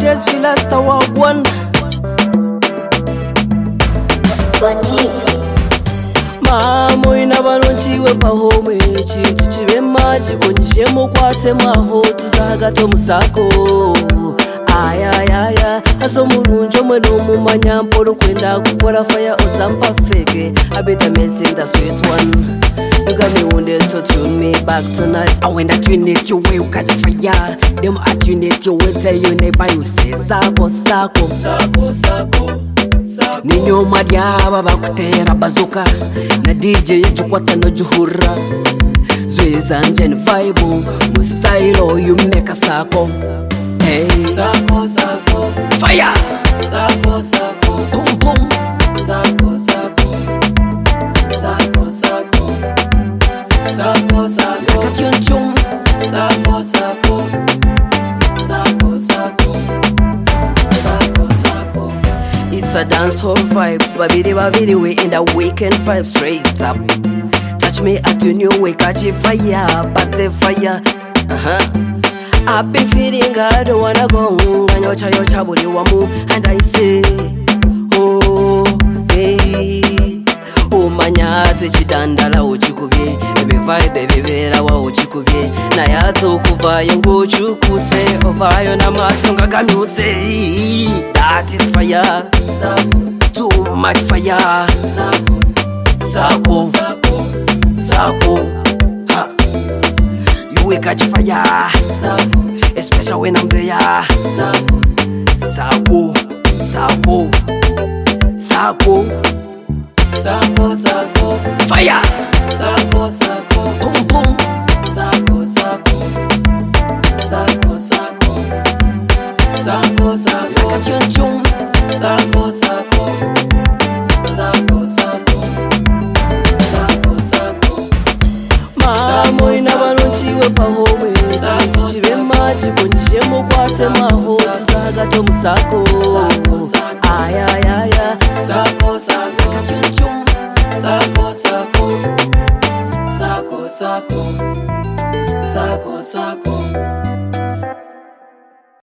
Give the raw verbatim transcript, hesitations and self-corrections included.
Cortez Villas Tower one. Mamo inabalonchiwe pahome chintu chive majiko njemo kwate maho tuzagato musako ayayaya aso murunjo mwe no mumanya mpolo kwenda kukora fire ozampa feke abeta messing the sweet one. You got me wounded, so tune me back tonight. I when that you need your way, you got the fire. Them at you need your way, tell you neighbor you say sako sako sako sako sako. Ninyo madia baba kutera bazuka na D J yejukwata no juhura. Zweza njen vibe, mu style you make a sako. Hey sako sako fire sako sako boom boom sako sako sako sako sako sako like a tune tune sako sako sako sako sako sako. It's a dancehall vibe, babidi babidi we in the weekend vibe straight up. Touch me at your new way, catch it fire, party fire. Uh-huh. I've been feeling I don't wanna go. Yocha yocha body wamu, and I say, oh hey, oh manyate chidandala uchikubye, ebe vibe ebe vera wa uchikubye, na yato kuvayo ngochukuse, ovayo na masonga kamuse. That is fire, too much fire, sako, sako, ha. You catch fire, especially when I'm there. Sako, sako, sako, sako, sako, fire. Sako, sako, boom, boom. Sako, sako, sako, sako, sako, sako. Like a tune tune. Sako, sako, sako, sako, sako, sako. Mamo inabalonchiwe pahome chintu chive majiko njemo kwate maho tuzagato musako ayayaya sako sako chunchum sako sako sako sako sako sako